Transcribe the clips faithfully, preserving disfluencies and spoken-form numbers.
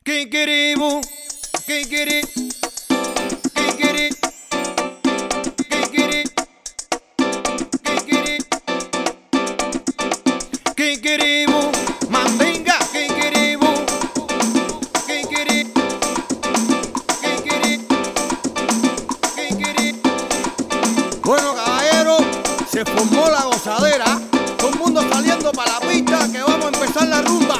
Kikiribu, kikiri, kikiri, kikiri, kikiri, kikiribu, mandinga, kikiribu, kikiri, kikiri, kikiri. Bueno, caballero, se formó la gozadera, todo el mundo saliendo para la pista que vamos a empezar la rumba.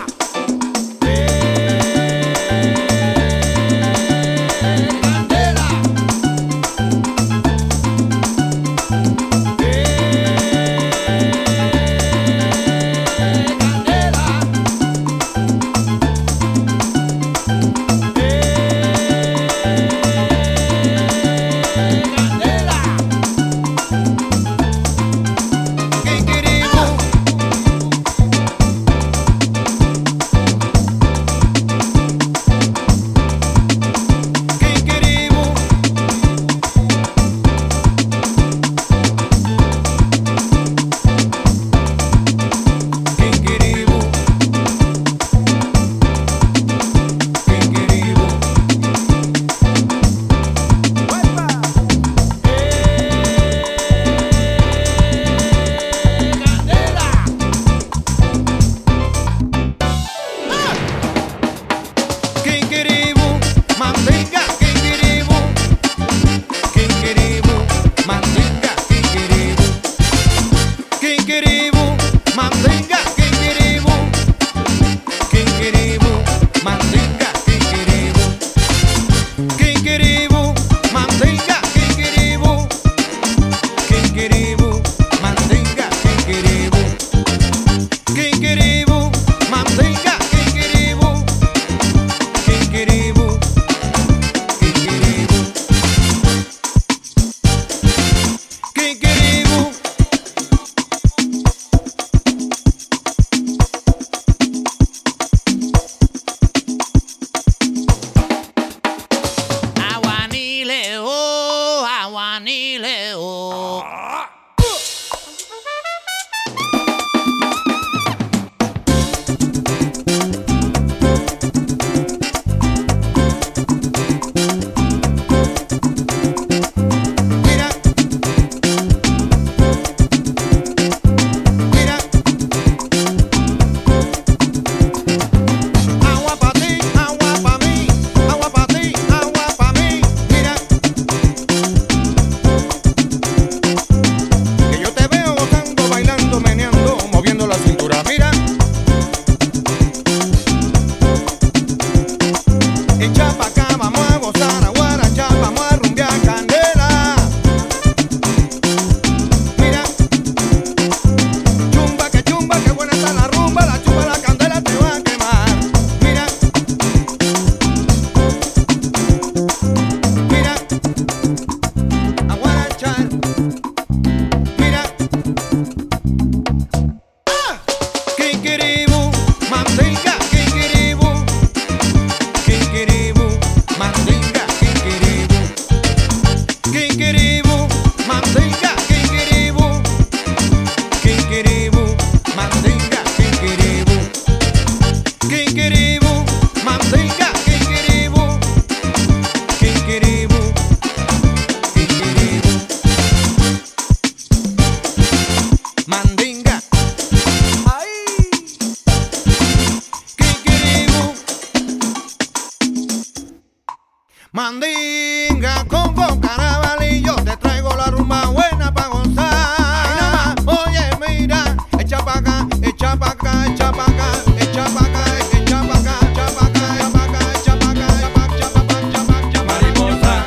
Mandinga con carabalillo, te traigo la rumba buena pa' gozar. Ay, nada más, oye, mira, echa pa' acá, echa pa' acá, echa pa' acá, echa pa' acá, echa pa' acá, echa pa' acá, echa pa' acá, echa pa' acá, echa pa' acá, echa pa' acá, echa pa' acá, mariposa.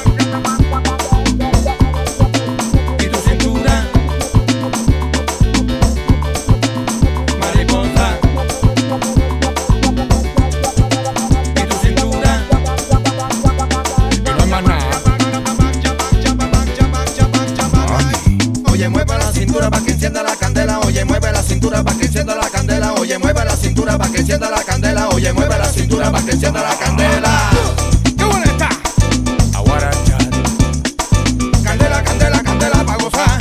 Y tu cintura, mariposa. Y tu cintura. Oye, mueve la cintura pa' que encienda la candela. Oye, mueve la cintura pa' que encienda la candela. Oye, mueve la cintura pa' que encienda la candela. Oye, mueve la cintura pa' que encienda la candela. ¡Qué buena está! Aguaracha. Candela, candela, candela pa' gozar.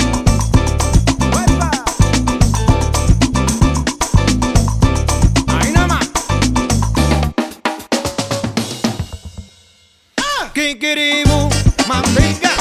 Ahí nada más. kikiribu, manteca